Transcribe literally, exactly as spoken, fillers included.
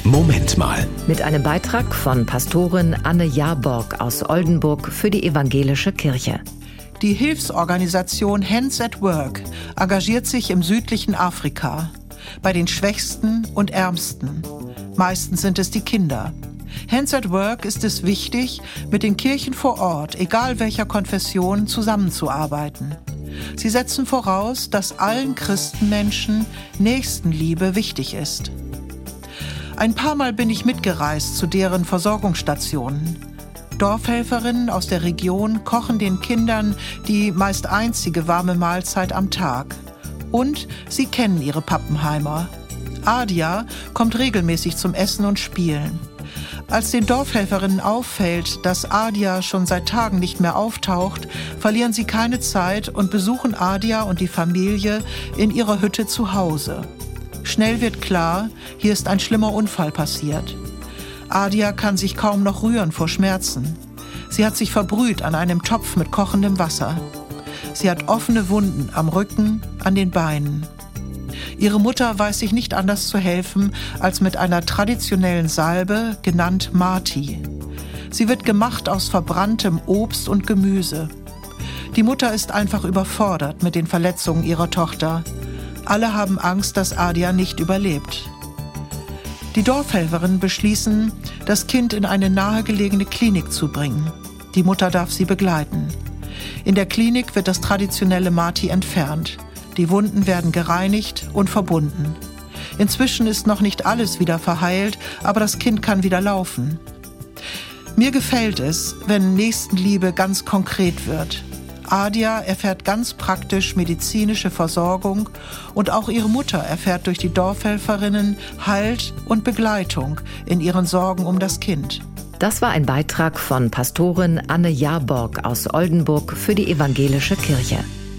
Moment mal. Mit einem Beitrag von Pastorin Anne Jahrborg aus Oldenburg für die Evangelische Kirche. Die Hilfsorganisation Hands at Work engagiert sich im südlichen Afrika, bei den Schwächsten und Ärmsten. Meistens sind es die Kinder. Hands at Work ist es wichtig, mit den Kirchen vor Ort, egal welcher Konfession, zusammenzuarbeiten. Sie setzen voraus, dass allen Christenmenschen Nächstenliebe wichtig ist. Ein paar Mal bin ich mitgereist zu deren Versorgungsstationen. Dorfhelferinnen aus der Region kochen den Kindern die meist einzige warme Mahlzeit am Tag. Und sie kennen ihre Pappenheimer. Adia kommt regelmäßig zum Essen und Spielen. Als den Dorfhelferinnen auffällt, dass Adia schon seit Tagen nicht mehr auftaucht, verlieren sie keine Zeit und besuchen Adia und die Familie in ihrer Hütte zu Hause. Schnell wird klar, hier ist ein schlimmer Unfall passiert. Adia kann sich kaum noch rühren vor Schmerzen. Sie hat sich verbrüht an einem Topf mit kochendem Wasser. Sie hat offene Wunden am Rücken, an den Beinen. Ihre Mutter weiß sich nicht anders zu helfen als mit einer traditionellen Salbe, genannt Mati. Sie wird gemacht aus verbranntem Obst und Gemüse. Die Mutter ist einfach überfordert mit den Verletzungen ihrer Tochter. Alle haben Angst, dass Adia nicht überlebt. Die Dorfhelferinnen beschließen, das Kind in eine nahegelegene Klinik zu bringen. Die Mutter darf sie begleiten. In der Klinik wird das traditionelle Mati entfernt. Die Wunden werden gereinigt und verbunden. Inzwischen ist noch nicht alles wieder verheilt, aber das Kind kann wieder laufen. Mir gefällt es, wenn Nächstenliebe ganz konkret wird. Adia erfährt ganz praktisch medizinische Versorgung und auch ihre Mutter erfährt durch die Dorfhelferinnen Halt und Begleitung in ihren Sorgen um das Kind. Das war ein Beitrag von Pastorin Anne Jahrborg aus Oldenburg für die Evangelische Kirche.